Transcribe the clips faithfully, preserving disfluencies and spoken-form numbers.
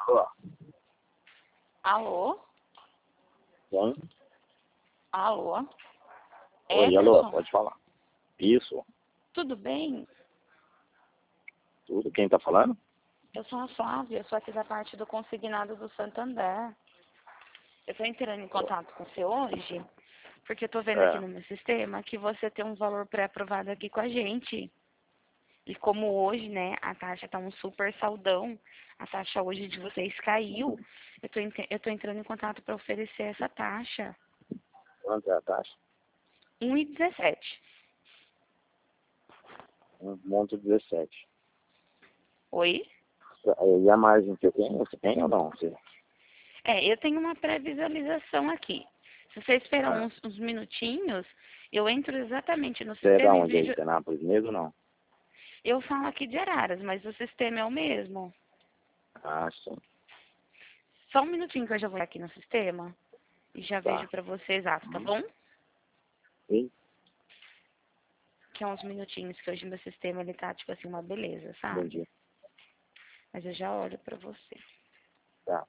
Alô? Alô? Quem? Alô? Oi, alô, Ederson? pode falar. Isso, Tudo bem? tudo. Quem tá falando? Eu sou a Flávia, eu sou aqui da parte do consignado do Santander. Eu estou entrando em contato com você hoje, porque eu estou vendo aqui É. no meu sistema que você tem um valor pré-aprovado aqui com a gente. E como hoje, né, a taxa está um super saldão, a taxa hoje de vocês caiu, eu estou eu tô entrando em contato para oferecer essa taxa. Quanto é a taxa? um e dezessete. Um ponto dezessete. Oi? E a margem que eu tenho, você tem ou não? Você... É, eu tenho uma pré-visualização aqui. Se você esperar Ah. uns, uns minutinhos, eu entro exatamente no Você é da sistema e onde aí? vejo... Penápolis mesmo ou não? Eu falo aqui de Araras, mas o sistema é o mesmo. Ah, sim. Só um minutinho que eu já vou aqui no sistema e já vejo Tá. pra você exato, tá bom? E? Que é uns minutinhos que hoje meu sistema ele tá tipo assim uma beleza, Bom sabe? dia. Mas eu já olho pra você. Tá.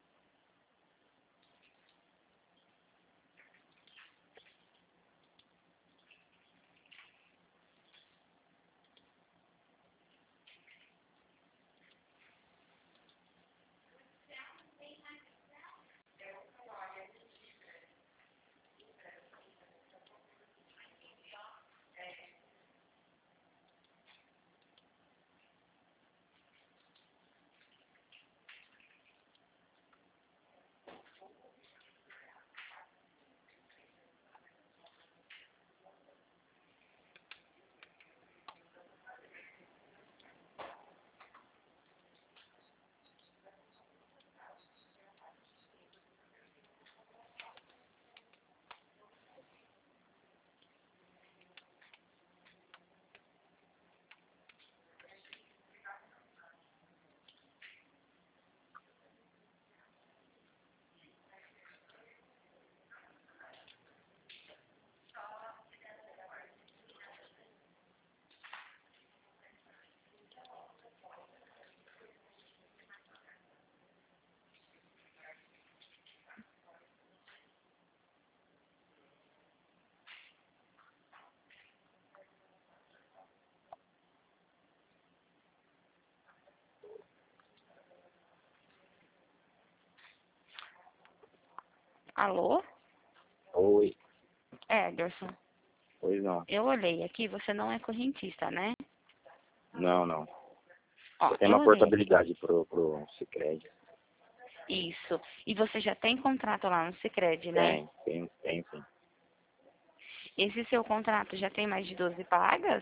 Alô? Oi. Ederson, Pois não. eu olhei aqui, você não é correntista, né? Não, não. Ó, Eu tenho eu uma olhei aqui. portabilidade pro, pro Sicredi. Isso. E você já tem contrato lá no Sicredi, né? Tem, tem, tem sim. Esse seu contrato já tem mais de doze pagas?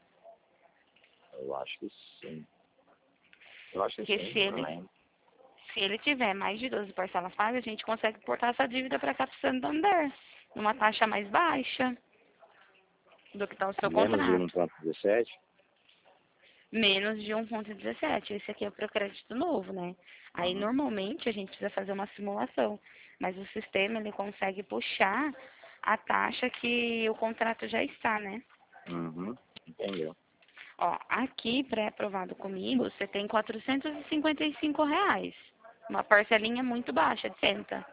Eu acho que sim. Eu acho que Porque sim, se não ele, lembro. se ele tiver mais de doze parcelas pagas, a gente consegue portar essa dívida para cá para o Santander, numa taxa mais baixa do que está o seu Menos de um contrato. ponto dezessete? Menos de um vírgula dezessete. Esse aqui é para o crédito novo, né? Aí, Uhum. normalmente, a gente precisa fazer uma simulação. Mas o sistema, ele consegue puxar a taxa que o contrato já está, né? Uhum. Entendeu? Ó, aqui, pré-aprovado comigo, você tem quatrocentos e cinquenta e cinco reais. Uma parcelinha muito baixa, de sessenta.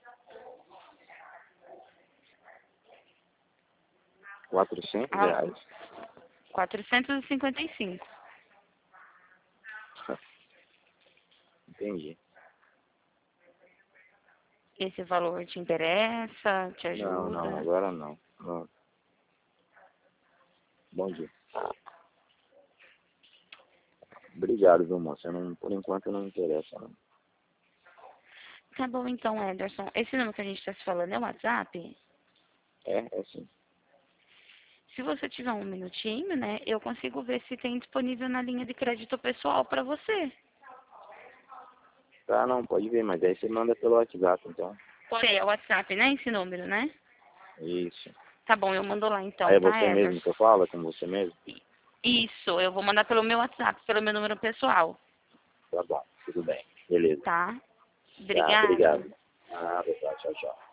Quatrocentos Ah, reais? quatrocentos e cinquenta e cinco. Entendi. Esse valor te interessa, te Não, não, ajuda? agora não. Não. Bom dia. Obrigado, viu, moça? Eu não, por enquanto não me interessa, não. Tá bom então, Ederson. Esse número que a gente está se falando é o WhatsApp? É, é sim. Se você tiver um minutinho, né, eu consigo ver se tem disponível na linha de crédito pessoal para você. Tá, não, pode ver, mas aí você manda pelo WhatsApp, então. Sei, é o WhatsApp, né? Esse número, né? Isso. Tá bom, eu mando lá Aí então, é tá, você mesmo Ederson? que eu falo? É com você mesmo? Isso, eu vou mandar pelo meu WhatsApp, pelo meu número pessoal, Tá bom, tudo bem. Beleza. tá? Tá, Obrigada. obrigado. Ah, tá, tchau, tchau.